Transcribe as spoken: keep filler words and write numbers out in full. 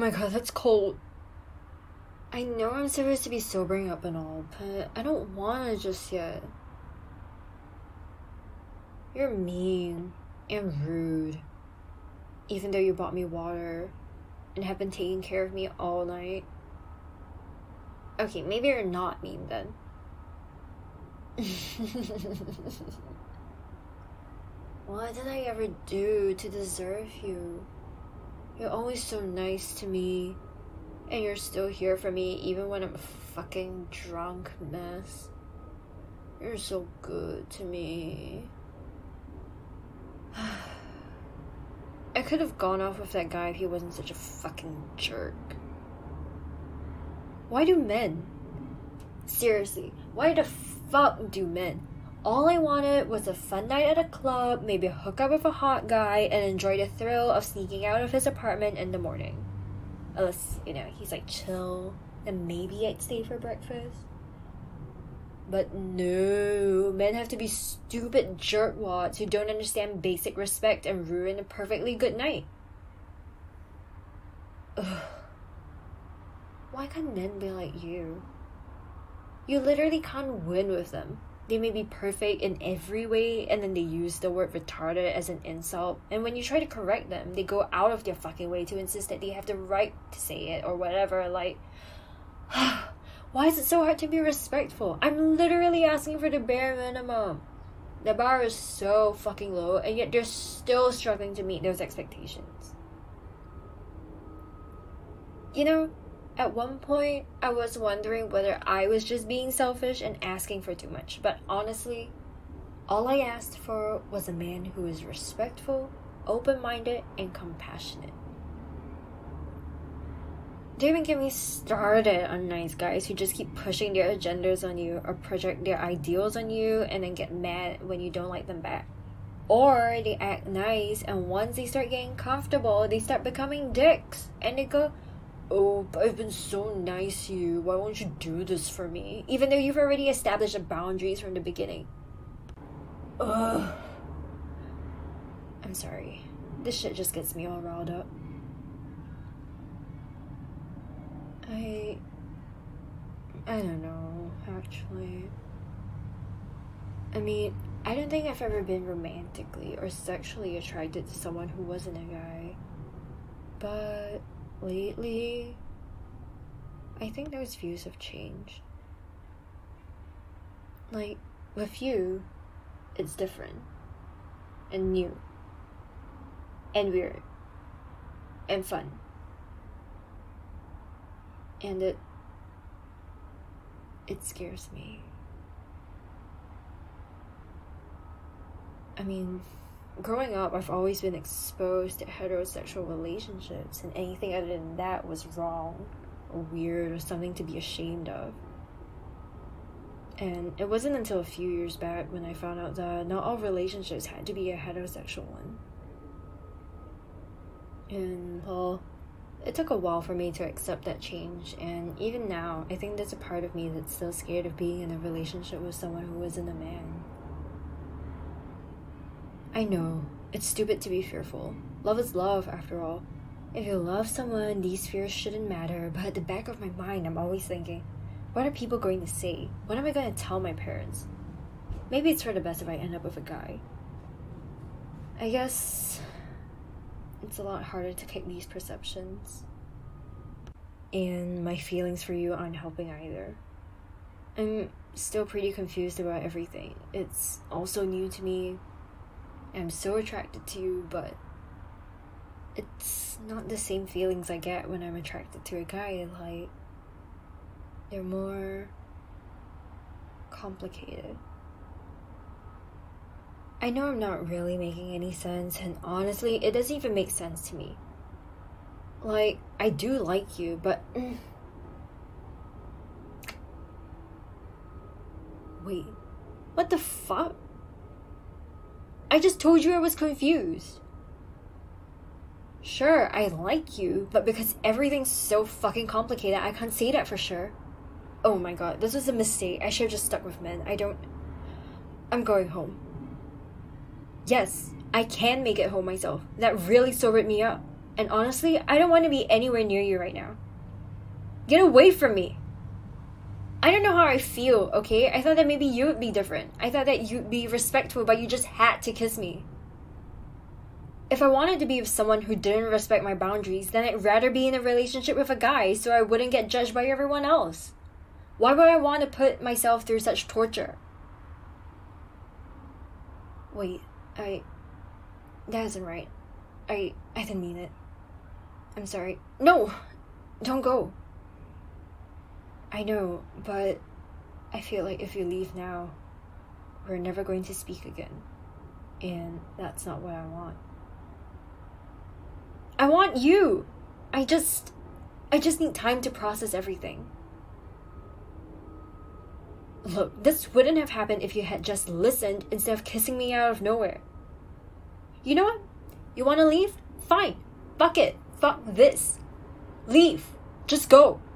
my god, that's cold. I know I'm supposed to be sobering up and all, but I don't wanna just yet. You're mean and rude, even though you bought me water and have been taking care of me all night. Okay, maybe you're not mean then. What did I ever do to deserve you? You're always so nice to me, and you're still here for me even when I'm a fucking drunk mess. You're so good to me. I could have gone off with that guy if he wasn't such a fucking jerk. Why do men? Seriously, why the fuck do men? All I wanted was a fun night at a club, maybe hook up with a hot guy, and enjoy the thrill of sneaking out of his apartment in the morning. Unless, you know, he's like chill, and maybe I'd stay for breakfast. But no, men have to be stupid jerkwads who don't understand basic respect and ruin a perfectly good night. Ugh. Why can't men be like you? You literally can't win with them. They may be perfect in every way, and then they use the word retarded as an insult, and when you try to correct them, they go out of their fucking way to insist that they have the right to say it or whatever, like... Why is it so hard to be respectful? I'm literally asking for the bare minimum. The bar is so fucking low, and yet they're still struggling to meet those expectations. You know, at one point, I was wondering whether I was just being selfish and asking for too much. But honestly, all I asked for was a man who is respectful, open-minded, and compassionate. Don't even get me started on nice guys who just keep pushing their agendas on you or project their ideals on you and then get mad when you don't like them back. Or they act nice, and once they start getting comfortable, they start becoming dicks. And they go, oh, but I've been so nice to you, why won't you do this for me? Even though you've already established the boundaries from the beginning. Ugh. I'm sorry. This shit just gets me all riled up. I... I don't know, actually. I mean, I don't think I've ever been romantically or sexually attracted to someone who wasn't a guy. But lately, I think those views have changed. Like, with you, it's different. And new. And weird. And fun. And it... It scares me. I mean, growing up, I've always been exposed to heterosexual relationships, and anything other than that was wrong, or weird, or something to be ashamed of. And it wasn't until a few years back when I found out that not all relationships had to be a heterosexual one. And, well, it took a while for me to accept that change, and even now, I think there's a part of me that's still scared of being in a relationship with someone who isn't a man. I know, it's stupid to be fearful. Love is love, after all. If you love someone, these fears shouldn't matter, but at the back of my mind, I'm always thinking, what are people going to say? What am I going to tell my parents? Maybe it's for the best if I end up with a guy. I guess it's a lot harder to kick these perceptions. And my feelings for you aren't helping either. I'm still pretty confused about everything. It's also new to me. I'm so attracted to you, but it's not the same feelings I get when I'm attracted to a guy. Like, they're more complicated. I know I'm not really making any sense, and honestly, it doesn't even make sense to me. Like, I do like you, but... Mm. Wait, what the fuck? I just told you I was confused. Sure, I like you, but because everything's so fucking complicated, I can't say that for sure. Oh my god, this was a mistake. I should have just stuck with men. I don't... I'm going home. Yes, I can make it home myself. That really sobered me up. And honestly, I don't want to be anywhere near you right now. Get away from me. I don't know how I feel, okay? I thought that maybe you would be different. I thought that you'd be respectful, but you just had to kiss me. If I wanted to be with someone who didn't respect my boundaries, then I'd rather be in a relationship with a guy so I wouldn't get judged by everyone else. Why would I want to put myself through such torture? Wait, I... That isn't right. I... I didn't mean it. I'm sorry. No! Don't go. I know, but I feel like if you leave now, we're never going to speak again. And that's not what I want. I want you! I just... I just need time to process everything. Look, this wouldn't have happened if you had just listened instead of kissing me out of nowhere. You know what? You want to leave? Fine. Fuck it. Fuck this. Leave. Just go.